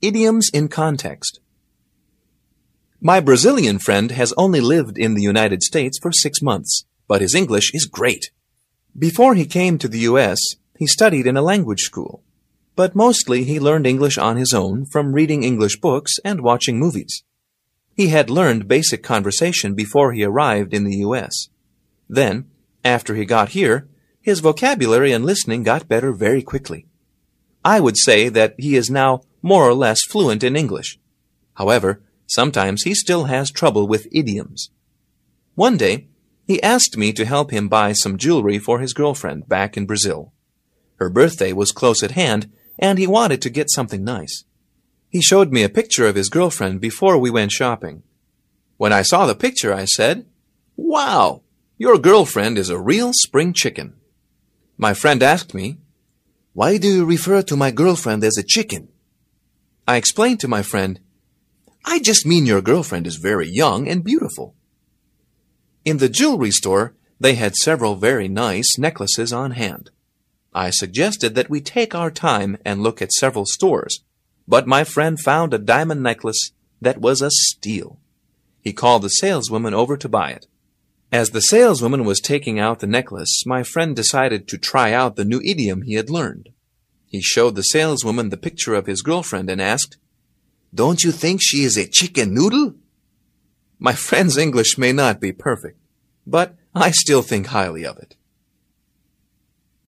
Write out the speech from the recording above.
Idioms in context. My Brazilian friend has only lived in the United States for 6 months, but his English is great. Before he came to the U.S., he studied in a language school, but mostly he learned English on his own from reading English books and watching movies. He had learned basic conversation before he arrived in the U.S. Then, after he got here, his vocabulary and listening got better very quickly. I would say that he is now more or less fluent in English. However, sometimes he still has trouble with idioms. One day, he asked me to help him buy some jewelry for his girlfriend back in Brazil. Her birthday was close at hand, and he wanted to get something nice. He showed me a picture of his girlfriend before we went shopping. When I saw the picture, I said, "Wow, your girlfriend is a real spring chicken." My friend asked me, "Why do you refer to my girlfriend as a chicken?" I explained to my friend, "I just mean your girlfriend is very young and beautiful." In the jewelry store, they had several very nice necklaces on hand. I suggested that we take our time and look at several stores, but my friend found a diamond necklace that was a steal. He called the saleswoman over to buy it. As the saleswoman was taking out the necklace, my friend decided to try out the new idiom he had learned. He showed the saleswoman the picture of his girlfriend and asked, "Don't you think she is a chicken noodle?" My friend's English may not be perfect, but I still think highly of it.